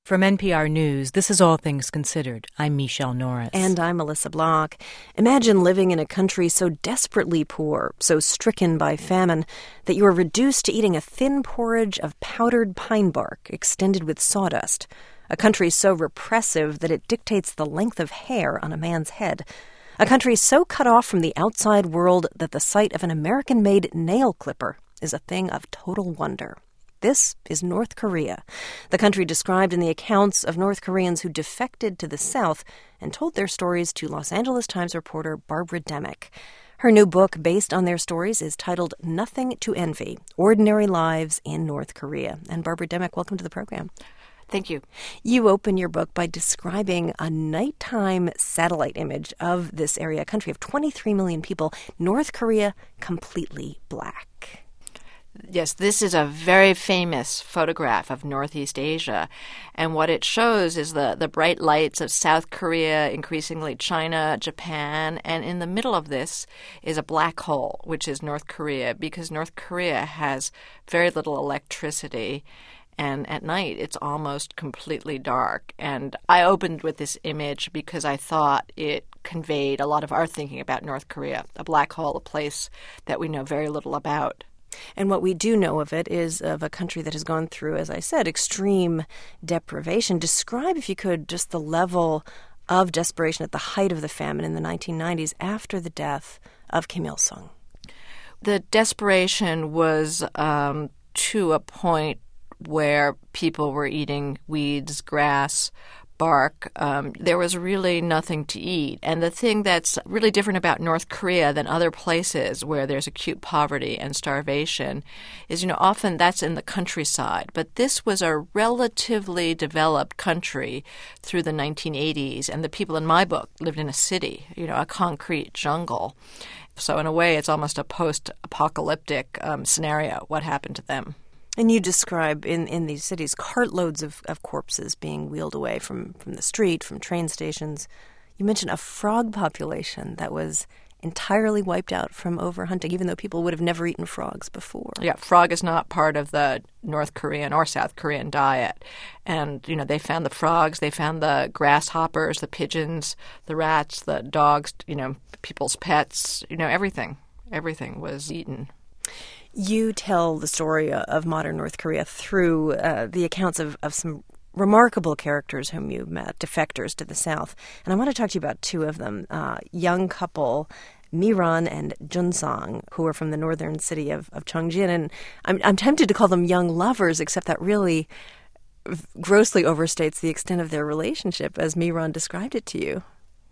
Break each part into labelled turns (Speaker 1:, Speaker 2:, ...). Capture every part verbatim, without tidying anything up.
Speaker 1: From N P R News, this is All Things Considered. I'm Michelle Norris.
Speaker 2: And I'm Melissa Block. Imagine living in a country so desperately poor, so stricken by famine, that you are reduced to eating a thin porridge of powdered pine bark extended with sawdust. A country so repressive that it dictates the length of hair on a man's head. A country so cut off from the outside world that the sight of an American-made nail clipper is a thing of total wonder. This is North Korea, the country described in the accounts of North Koreans who defected to the South and told their stories to Los Angeles Times reporter Barbara Demick. Her new book, based on their stories, is titled Nothing to Envy, Ordinary Lives in North Korea. And Barbara Demick, welcome to the program.
Speaker 3: Thank you.
Speaker 2: You open your book by describing a nighttime satellite image of this area, a country of twenty-three million people, North Korea completely black.
Speaker 3: Yes, this is a very famous photograph of Northeast Asia, and what it shows is the, the bright lights of South Korea, increasingly China, Japan, and in the middle of this is a black hole, which is North Korea, because North Korea has very little electricity, and at night it's almost completely dark. And I opened with this image because I thought it conveyed a lot of our thinking about North Korea, a black hole, a place that we know very little about.
Speaker 2: And what we do know of it is of a country that has gone through, as I said, extreme deprivation. Describe, if you could, just the level of desperation at the height of the famine in the nineteen nineties after the death of Kim Il-sung.
Speaker 3: The desperation was um, to a point where people were eating weeds, grass, bark. Um, there was really nothing to eat. And the thing that's really different about North Korea than other places where there's acute poverty and starvation is, you know, often that's in the countryside. But this was a relatively developed country through the nineteen eighties, and the people in my book lived in a city, you know, a concrete jungle. So in a way, it's almost a post-apocalyptic um, scenario, what happened to them.
Speaker 2: And you describe in, in these cities cartloads of, of corpses being wheeled away from, from the street, from train stations. You mentioned a frog population that was entirely wiped out from overhunting, even though people would have never eaten frogs before.
Speaker 3: Yeah, frog is not part of the North Korean or South Korean diet. And, you know, they found the frogs, they found the grasshoppers, the pigeons, the rats, the dogs, you know, people's pets, you know, everything. Everything was eaten.
Speaker 2: You tell the story of modern North Korea through uh, the accounts of, of some remarkable characters whom you met, defectors to the South. And I want to talk to you about two of them. Uh, young couple, Mi-ran and Jun-sang, who are from the northern city of, of Cheongjin. And I'm, I'm tempted to call them young lovers, except that really grossly overstates the extent of their relationship as Mi-ran described it to you.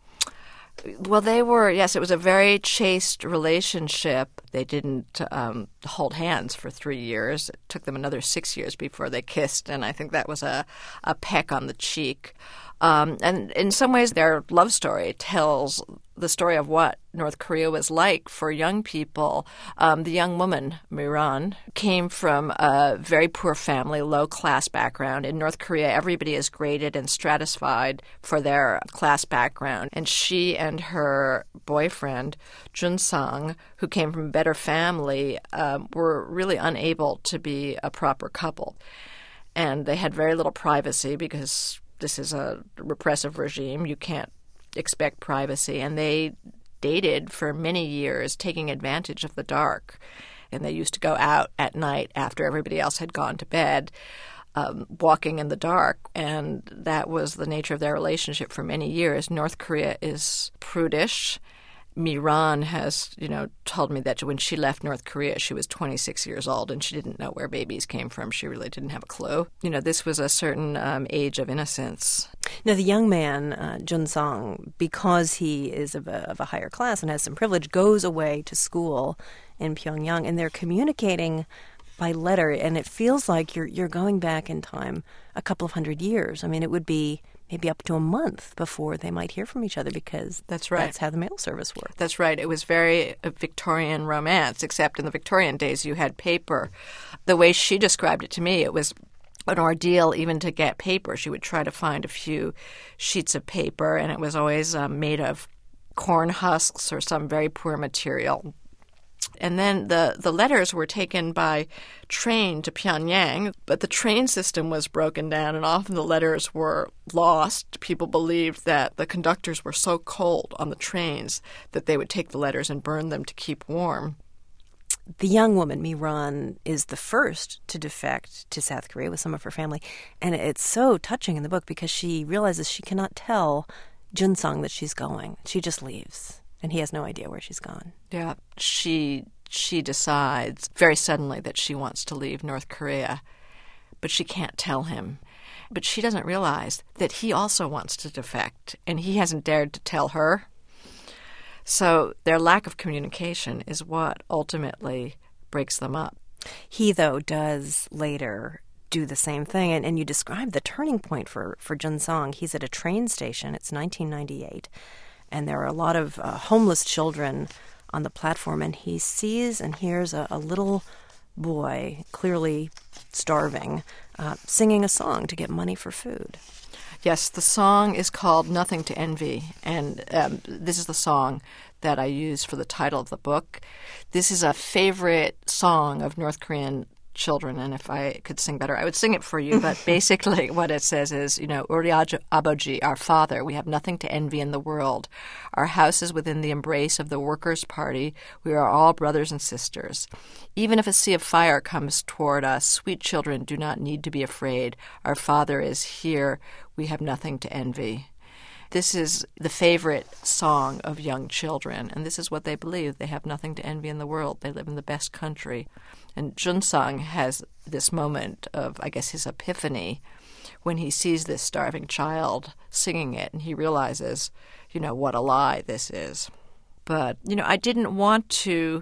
Speaker 3: Well, they were, yes, it was a very chaste relationship. They didn't um, hold hands for three years. It took them another six years before they kissed, and I think that was a, a peck on the cheek. Um, and in some ways, their love story tells the story of what North Korea was like for young people. Um, the young woman, Mi-ran, came from a very poor family, low-class background. In North Korea, everybody is graded and stratified for their class background. And she and her boyfriend, Jun-sang, who came from a better family, um, were really unable to be a proper couple. And they had very little privacy because this is a repressive regime. You can't expect privacy. And they dated for many years, taking advantage of the dark. And they used to go out at night after everybody else had gone to bed, um, walking in the dark. And that was the nature of their relationship for many years. North Korea is prudish. Mi-ran has, you know, told me that when she left North Korea, she was twenty-six years old and she didn't know where babies came from. She really didn't have a clue. You know, this was a certain um, age of innocence.
Speaker 2: Now, the young man, uh, Jun-sang, because he is of a, of a higher class and has some privilege, goes away to school in Pyongyang, and they're communicating by letter, and it feels like you're you're going back in time a couple of hundred years. I mean, it would be maybe up to a month before they might hear from each other because
Speaker 3: that's right.
Speaker 2: That's how the mail service worked.
Speaker 3: That's right. It was very a Victorian romance, except in the Victorian days you had paper. The way she described it to me, it was an ordeal even to get paper. She would try to find a few sheets of paper, and it was always um, made of corn husks or some very poor material. And then the, the letters were taken by train to Pyongyang, but the train system was broken down, and often the letters were lost. People believed that the conductors were so cold on the trains that they would take the letters and burn them to keep warm.
Speaker 2: The young woman, Mi-ran, is the first to defect to South Korea with some of her family. And it's so touching in the book because she realizes she cannot tell Junsung that she's going. She just leaves, and he has no idea where she's gone.
Speaker 3: Yeah, she she decides very suddenly that she wants to leave North Korea, but she can't tell him. But she doesn't realize that he also wants to defect, and he hasn't dared to tell her. So their lack of communication is what ultimately breaks them up.
Speaker 2: He, though, does later do the same thing. And, and you describe the turning point for, for Junsung. He's at a train station. It's nineteen ninety-eight. And there are a lot of uh, homeless children on the platform. And he sees and hears a, a little boy, clearly starving, uh, singing a song to get money for food.
Speaker 3: Yes, the song is called Nothing to Envy, and um, this is the song that I use for the title of the book. This is a favorite song of North Korean children, and if I could sing better, I would sing it for you. But basically what it says is, you know, Uri Aboji, our father, we have nothing to envy in the world. Our house is within the embrace of the Workers' Party. We are all brothers and sisters. Even if a sea of fire comes toward us, sweet children do not need to be afraid. Our father is here. We have nothing to envy. This is the favorite song of young children, and this is what they believe. They have nothing to envy in the world. They live in the best country. And Junsung has this moment of, I guess, his epiphany when he sees this starving child singing it, and he realizes, you know, what a lie this is. But, you know, I didn't want to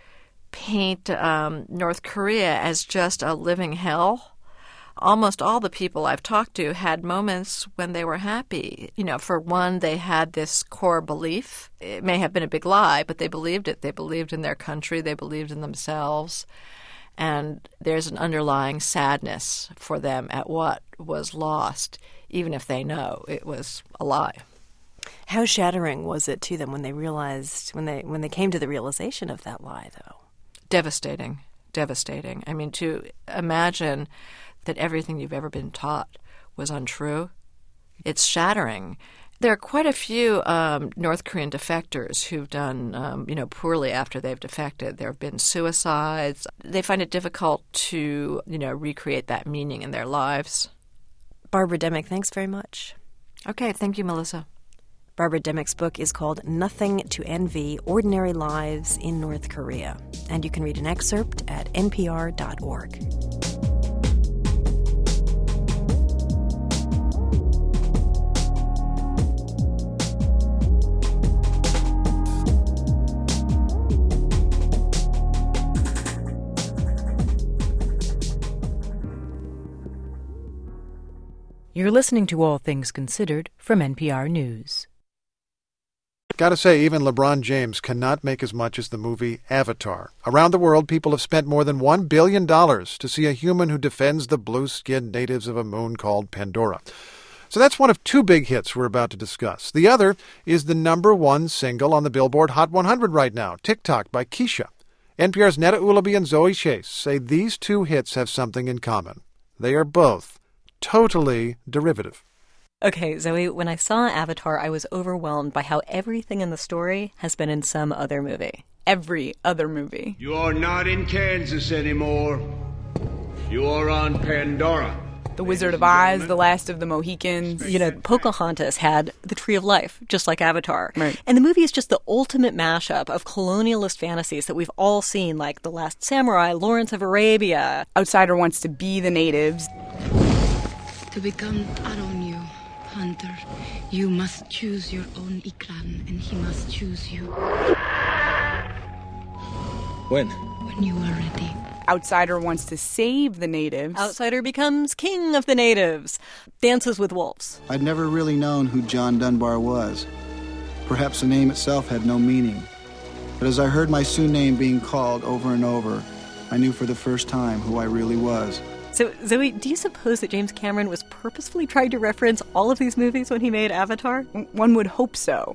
Speaker 3: paint um, North Korea as just a living hell. Almost all the people I've talked to had moments when they were happy. You know, for one, they had this core belief. It may have been a big lie, but they believed it. They believed in their country. They believed in themselves. And there's an underlying sadness for them at what was lost, even if they know it was a lie.
Speaker 2: How shattering was it to them when they realized, when they when they came to the realization of that lie, though?
Speaker 3: Devastating, devastating. I mean, to imagine that everything you've ever been taught was untrue, it's shattering. There are quite a few um, North Korean defectors who've done, um, you know, poorly after they've defected. There have been suicides. They find it difficult to, you know, recreate that meaning in their lives.
Speaker 2: Barbara Demick, thanks very much.
Speaker 3: Okay, thank you, Melissa.
Speaker 2: Barbara Demick's book is called Nothing to Envy, Ordinary Lives in North Korea. And you can read an excerpt at N P R dot org.
Speaker 1: You're listening to All Things Considered from N P R News.
Speaker 4: Gotta say, even LeBron James cannot make as much as the movie Avatar. Around the world, people have spent more than one billion dollars to see a human who defends the blue-skinned natives of a moon called Pandora. So that's one of two big hits we're about to discuss. The other is the number one single on the Billboard Hot one hundred right now, TikTok by Kesha. N P R's Netta Ulaby and Zoe Chase say these two hits have something in common. They are both totally derivative.
Speaker 5: Okay, Zoe, when I saw Avatar, I was overwhelmed by how everything in the story has been in some other movie.
Speaker 6: Every other movie.
Speaker 7: You are not in Kansas anymore. You are on Pandora.
Speaker 6: The Wizard of Oz, The Last of the Mohicans.
Speaker 5: You know, Pocahontas had the Tree of Life, just like Avatar.
Speaker 6: Right.
Speaker 5: And the movie is just the ultimate mashup of colonialist fantasies that we've all seen, like The Last Samurai, Lawrence of Arabia.
Speaker 6: Outsider wants to be the natives.
Speaker 8: To become Aronyu, hunter, you must choose your own Ikran, and he must choose you.
Speaker 9: When?
Speaker 8: When you are ready.
Speaker 6: Outsider wants to save the natives.
Speaker 5: Outsider becomes king of the natives. Dances with wolves.
Speaker 10: I'd never really known who John Dunbar was. Perhaps the name itself had no meaning. But as I heard my Sioux name being called over and over, I knew for the first time who I really was.
Speaker 5: So, Zoe, do you suppose that James Cameron was purposefully trying to reference all of these movies when he made Avatar?
Speaker 6: One would hope so.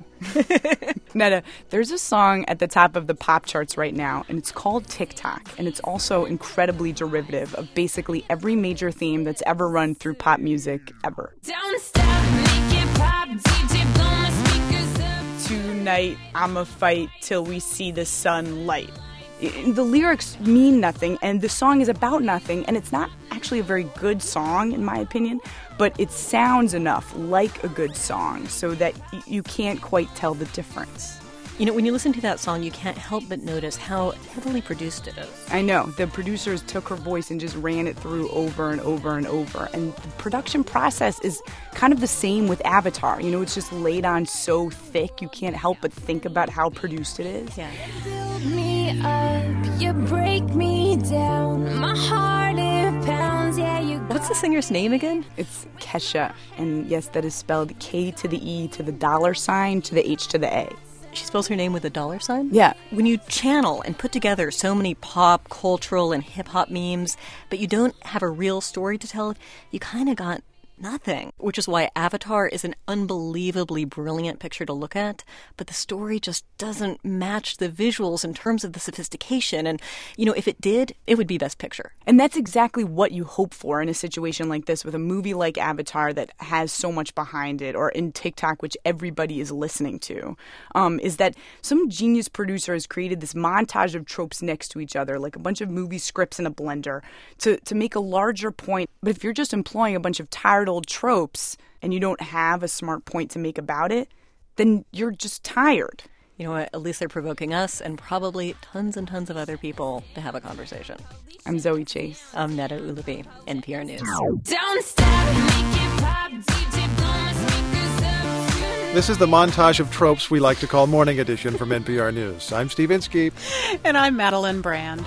Speaker 6: Netta, there's a song at the top of the pop charts right now, and it's called TikTok, and it's also incredibly derivative of basically every major theme that's ever run through pop music ever.
Speaker 9: Don't stop, make it pop, D J blow my speakers up.
Speaker 6: Tonight, I'ma fight till we see the sun light. The lyrics mean nothing, and the song is about nothing, and it's not actually a very good song, in my opinion, but it sounds enough like a good song so that y- you can't quite tell the difference.
Speaker 5: You know, when you listen to that song, you can't help but notice how heavily produced it is.
Speaker 6: I know. The producers took her voice and just ran it through over and over and over. And the production process is kind of the same with Avatar. You know, it's just laid on so thick, you can't help but think about how produced it is.
Speaker 5: Yeah.
Speaker 9: Build me up, you break me down. My heart, it pounds, yeah, you got.
Speaker 5: What's the singer's name again?
Speaker 6: It's Kesha. And yes, that is spelled K to the E to the dollar sign to the H to the A.
Speaker 5: She spells her name with a dollar sign?
Speaker 6: Yeah.
Speaker 5: When you channel and put together so many pop, cultural, and hip-hop memes, but you don't have a real story to tell, you kind of got nothing. Which is why Avatar is an unbelievably brilliant picture to look at, but the story just doesn't match the visuals in terms of the sophistication. And, you know, if it did, it would be Best Picture.
Speaker 6: And that's exactly what you hope for in a situation like this with a movie like Avatar that has so much behind it, or in TikTok, which everybody is listening to, um, is that some genius producer has created this montage of tropes next to each other, like a bunch of movie scripts in a blender, to, to make a larger point. But if you're just employing a bunch of tired old tropes and you don't have a smart point to make about it, then you're just tired.
Speaker 5: You know what? At least they're provoking us and probably tons and tons of other people to have a conversation.
Speaker 6: I'm Zoe Chase.
Speaker 5: I'm Netta Ulubi, N P R News.
Speaker 9: Don't stop, make it pop, D J blow my speakers up.
Speaker 4: This is the montage of tropes we like to call Morning Edition from N P R News. I'm Steve Inskeep.
Speaker 11: And I'm Madeline Brand.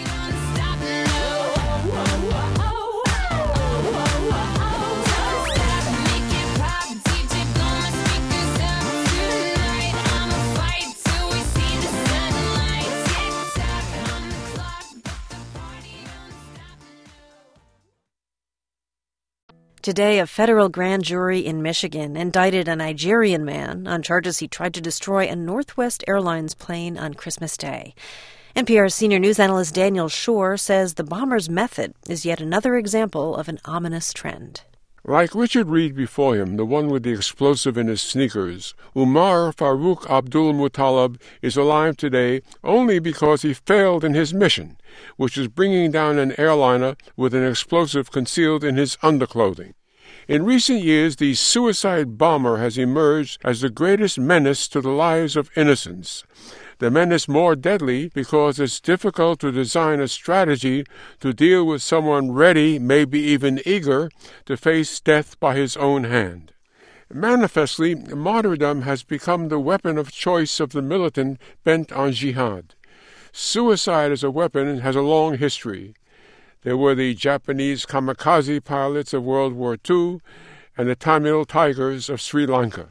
Speaker 2: Today, a federal grand jury in Michigan indicted a Nigerian man on charges he tried to destroy a Northwest Airlines plane on Christmas Day. N P R's senior news analyst Daniel Shore says the bomber's method is yet another example of an ominous trend.
Speaker 12: Like Richard Reed before him, the one with the explosive in his sneakers, Umar Farouk Abdul Muttalib is alive today only because he failed in his mission, which is bringing down an airliner with an explosive concealed in his underclothing. In recent years, the suicide bomber has emerged as the greatest menace to the lives of innocents. The menace more deadly because it's difficult to design a strategy to deal with someone ready, maybe even eager, to face death by his own hand. Manifestly, martyrdom has become the weapon of choice of the militant bent on jihad. Suicide as a weapon has a long history. There were the Japanese kamikaze pilots of World War Two and the Tamil Tigers of Sri Lanka.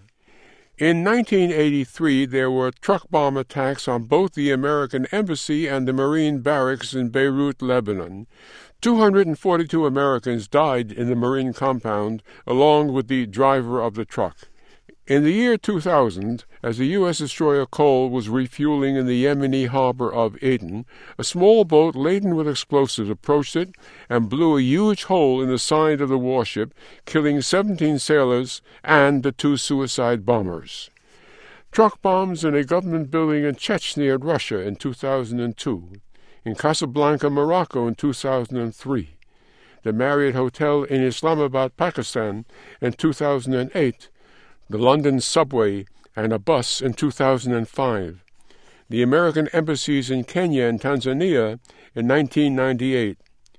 Speaker 12: In nineteen eighty-three, there were truck bomb attacks on both the American Embassy and the Marine Barracks in Beirut, Lebanon. two hundred forty-two Americans died in the Marine compound, along with the driver of the truck. In the year two thousand, as the U S destroyer Cole was refueling in the Yemeni harbor of Aden, a small boat laden with explosives approached it and blew a huge hole in the side of the warship, killing seventeen sailors and the two suicide bombers. Truck bombs in a government building in Chechnya, Russia in two thousand two, in Casablanca, Morocco in two thousand three, the Marriott Hotel in Islamabad, Pakistan in two thousand eight, the London subway and a bus in two thousand five, the American embassies in Kenya and Tanzania in nineteen ninety-eight,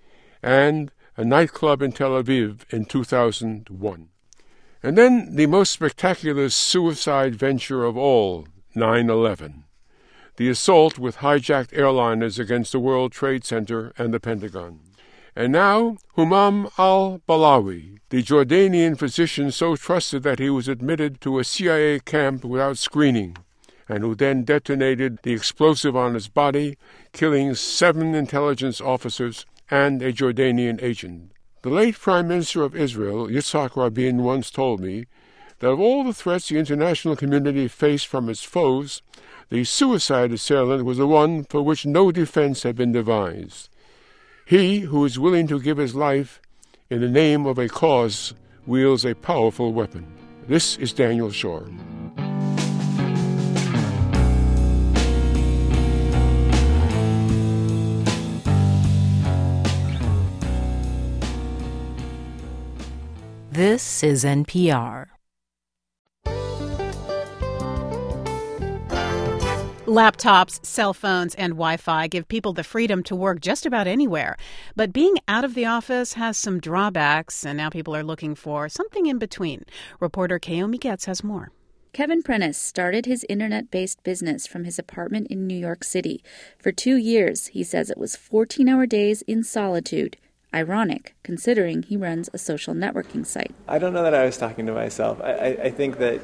Speaker 12: and a nightclub in Tel Aviv in two thousand one. And then the most spectacular suicide venture of all, nine eleven, the assault with hijacked airliners against the World Trade Center and the Pentagon. And now, Humam al-Balawi, the Jordanian physician so trusted that he was admitted to a C I A camp without screening, and who then detonated the explosive on his body, killing seven intelligence officers and a Jordanian agent. The late Prime Minister of Israel, Yitzhak Rabin, once told me that of all the threats the international community faced from its foes, the suicide assailant was the one for which no defense had been devised. He who is willing to give his life in the name of a cause wields a powerful weapon. This is Daniel Shore.
Speaker 1: This is N P R.
Speaker 11: Laptops, cell phones, and Wi-Fi give people the freedom to work just about anywhere. But being out of the office has some drawbacks, and now people are looking for something in between. Reporter Kaomi Getz has more.
Speaker 13: Kevin Prentice started his internet-based business from his apartment in New York City. For two years, he says it was fourteen-hour days in solitude. Ironic, considering he runs a social networking site.
Speaker 14: I don't know that I was talking to myself. I, I, I think that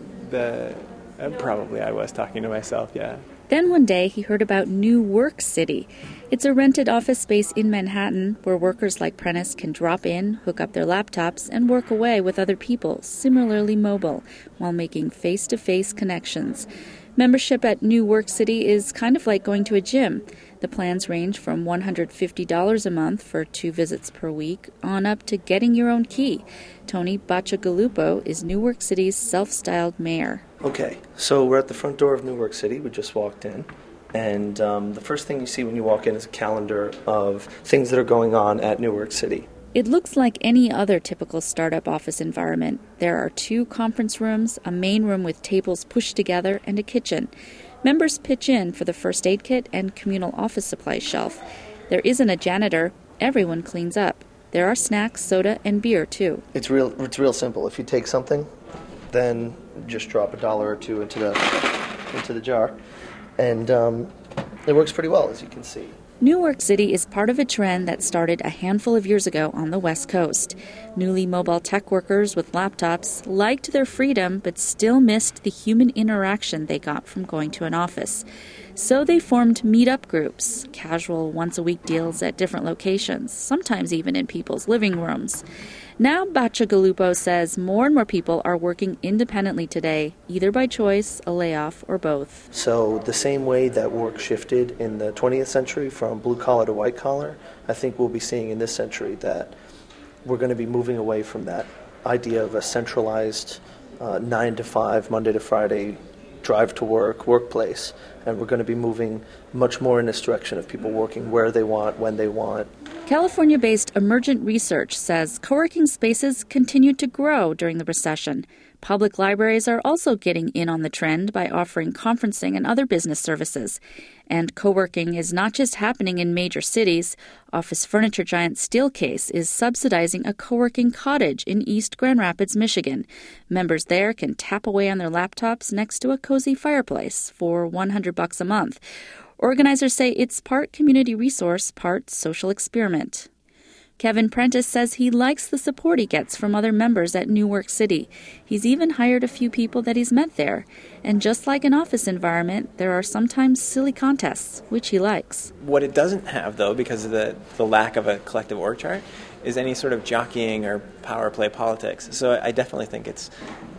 Speaker 14: the uh, probably I was talking to myself, yeah.
Speaker 13: Then one day he heard about New Work City. It's a rented office space in Manhattan where workers like Prentice can drop in, hook up their laptops, and work away with other people similarly mobile while making face-to-face connections. Membership at New Work City is kind of like going to a gym. The plans range from one hundred fifty dollars a month for two visits per week on up to getting your own key. Tony Bacigalupo is New Work City's self-styled mayor.
Speaker 15: Okay, so we're at the front door of New Work City. We just walked in. And um, the first thing you see when you walk in is a calendar of things that are going on at New Work City.
Speaker 13: It looks like any other typical startup office environment. There are two conference rooms, a main room with tables pushed together, and a kitchen. Members pitch in for the first aid kit and communal office supplies shelf. There isn't a janitor. Everyone cleans up. There are snacks, soda, and beer, too.
Speaker 15: It's real It's real simple. If you take something, then just drop a dollar or two into the into the jar. And um, it works pretty well, as you can see.
Speaker 13: New Work City is part of a trend that started a handful of years ago on the West Coast. Newly mobile tech workers with laptops liked their freedom but still missed the human interaction they got from going to an office. So they formed meet-up groups, casual once-a-week deals at different locations, sometimes even in people's living rooms. Now Bacigalupo says more and more people are working independently today, either by choice, a layoff, or both.
Speaker 15: So the same way that work shifted in the twentieth century from blue-collar to white-collar, I think we'll be seeing in this century that we're going to be moving away from that idea of a centralized uh, nine to five, Monday to Friday, drive to work, workplace. And we're going to be moving much more in this direction of people working where they want, when they want.
Speaker 13: California-based Emergent Research says co-working spaces continued to grow during the recession. Public libraries are also getting in on the trend by offering conferencing and other business services. And co-working is not just happening in major cities. Office furniture giant Steelcase is subsidizing a co-working cottage in East Grand Rapids, Michigan. Members there can tap away on their laptops next to a cozy fireplace for one hundred bucks a month. Organizers say it's part community resource, part social experiment. Kevin Prentice says he likes the support he gets from other members at New Work City. He's even hired a few people that he's met there. And just like an office environment, there are sometimes silly contests, which he likes.
Speaker 14: What it doesn't have, though, because of the, the lack of a collective org chart, is any sort of jockeying or power play politics. So I definitely think it's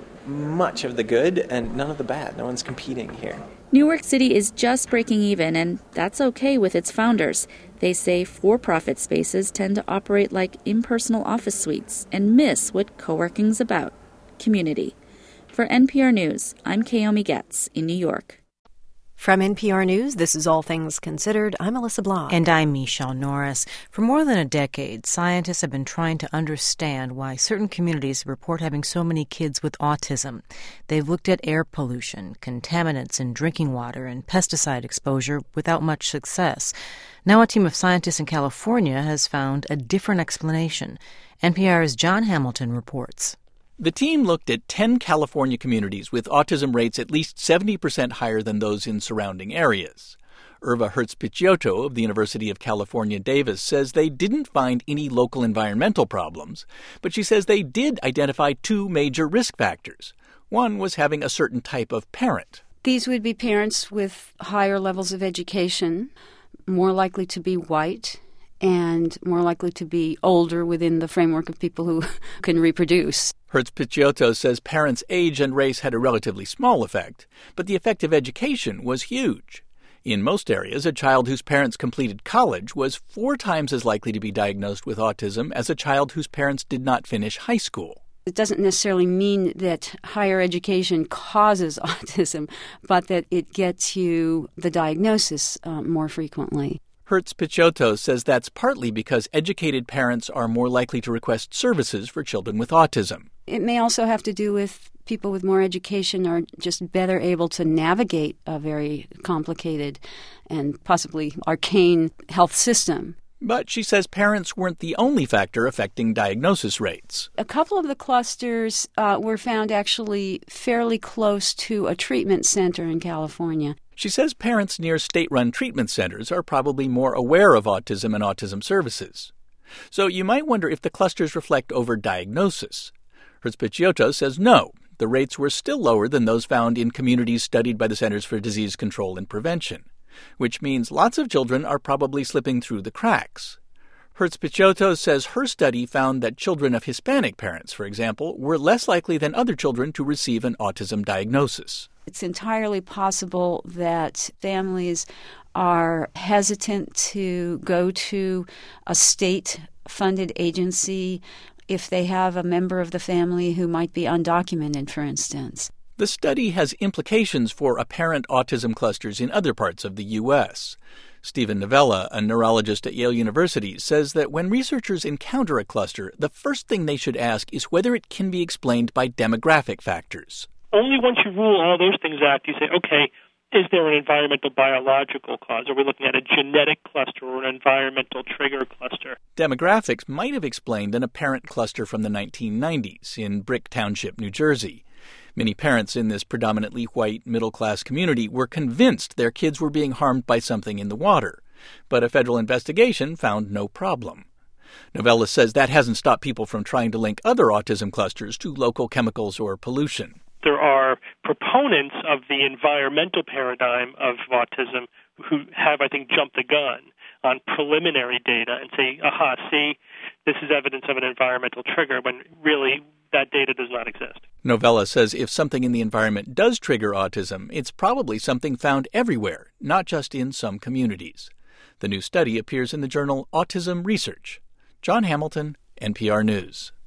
Speaker 14: much of the good and none of the bad. No one's competing here.
Speaker 13: New Work City is just breaking even, and that's okay with its founders. They say for-profit spaces tend to operate like impersonal office suites and miss what co-working's about, community. For N P R News, I'm Kaomi Getz in New York.
Speaker 2: From N P R News, this is All Things Considered. I'm Alyssa Block.
Speaker 1: And I'm Michelle Norris. For more than a decade, scientists have been trying to understand why certain communities report having so many kids with autism. They've looked at air pollution, contaminants in drinking water, and pesticide exposure without much success. Now a team of scientists in California has found a different explanation. N P R's John Hamilton reports.
Speaker 16: The team looked at ten California communities with autism rates at least seventy percent higher than those in surrounding areas. Irva Hertz-Picciotto of the University of California, Davis says they didn't find any local environmental problems, but she says they did identify two major risk factors. One was having a certain type of parent.
Speaker 17: These would be parents with higher levels of education, more likely to be white, and more likely to be older within the framework of people who can reproduce.
Speaker 16: Hertz-Picciotto says parents' age and race had a relatively small effect, but the effect of education was huge. In most areas, a child whose parents completed college was four times as likely to be diagnosed with autism as a child whose parents did not finish high school.
Speaker 17: It doesn't necessarily mean that higher education causes autism, but that it gets you the diagnosis uh, more frequently.
Speaker 16: Hertz-Picciotto says that's partly because educated parents are more likely to request services for children with autism.
Speaker 17: It may also have to do with people with more education are just better able to navigate a very complicated and possibly arcane health system.
Speaker 16: But she says parents weren't the only factor affecting diagnosis rates.
Speaker 17: A couple of the clusters uh, were found actually fairly close to a treatment center in California.
Speaker 16: She says parents near state-run treatment centers are probably more aware of autism and autism services. So you might wonder if the clusters reflect overdiagnosis. Hertz-Picciotto says no, the rates were still lower than those found in communities studied by the Centers for Disease Control and Prevention, which means lots of children are probably slipping through the cracks. Hertz-Picciotto says her study found that children of Hispanic parents, for example, were less likely than other children to receive an autism diagnosis.
Speaker 17: It's entirely possible that families are hesitant to go to a state-funded agency if they have a member of the family who might be undocumented, for instance.
Speaker 16: The study has implications for apparent autism clusters in other parts of the U S. Stephen Novella, a neurologist at Yale University, says that when researchers encounter a cluster, the first thing they should ask is whether it can be explained by demographic factors.
Speaker 18: Only once you rule all those things out do you say, okay, is there an environmental biological cause? Are we looking at a genetic cluster or an environmental trigger cluster?
Speaker 16: Demographics might have explained an apparent cluster from the nineteen nineties in Brick Township, New Jersey. Many parents in this predominantly white middle-class community were convinced their kids were being harmed by something in the water, but a federal investigation found no problem. Novella says that hasn't stopped people from trying to link other autism clusters to local chemicals or pollution.
Speaker 18: There are proponents of the environmental paradigm of autism who have, I think, jumped the gun on preliminary data and say, aha, see, this is evidence of an environmental trigger, when really that data does not exist.
Speaker 16: Novella says if something in the environment does trigger autism, it's probably something found everywhere, not just in some communities. The new study appears in the journal Autism Research. John Hamilton, N P R News.